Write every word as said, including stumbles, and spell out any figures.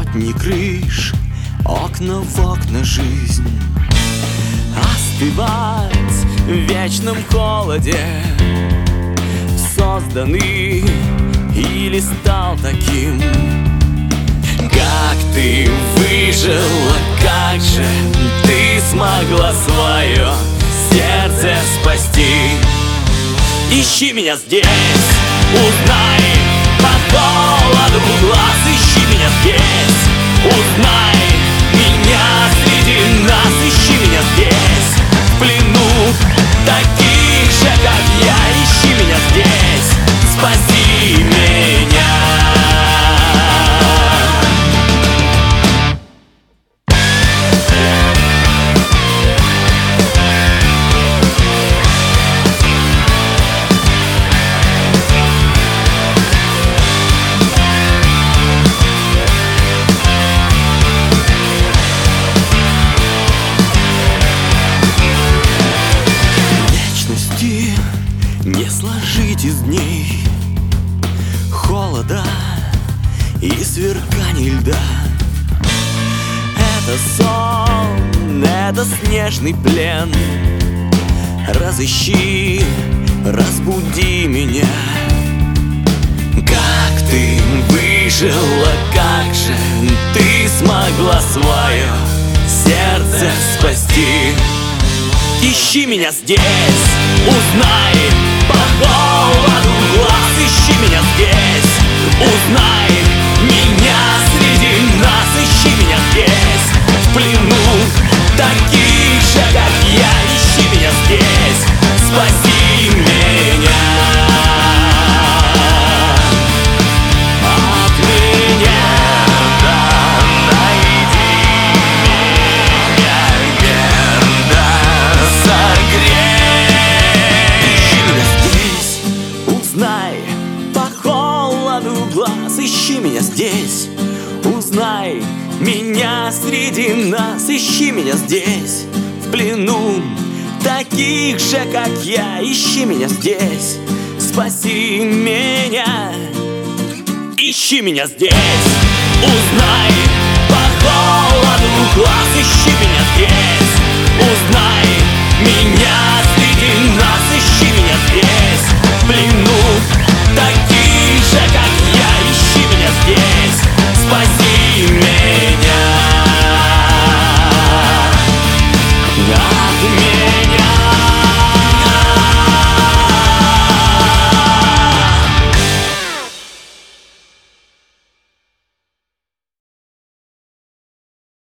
Сотни крыш, окна в окна жизнь. Остывать в вечном холоде, созданный или стал таким. Как ты выжила, как же ты смогла свое сердце спасти? Ищи меня здесь, узнай по холоду глаз. Ищи меня здесь, узнай меня среди нас. Ищи меня здесь, в плену таких же, как я. Ищи меня здесь, спаси меня. Не сложить из дней холода и сверканий льда. Это сон, это снежный плен. Разыщи, разбуди меня. Как ты выжила, как же ты смогла свое сердце спасти? Ищи меня здесь, узнай по холоду глаз. Ищи меня здесь, узнай меня среди нас. Ищи меня здесь, в плену таких же, как я. Ищи меня здесь, спаси меня. От меня, да, найди меня, верно согрей. Ищи меня здесь, узнай по холоду глаз. Ищи меня здесь, узнай меня среди нас. Ищи меня здесь, в плену таких же, как я. Ищи меня здесь, спаси меня. Ищи меня здесь, узнай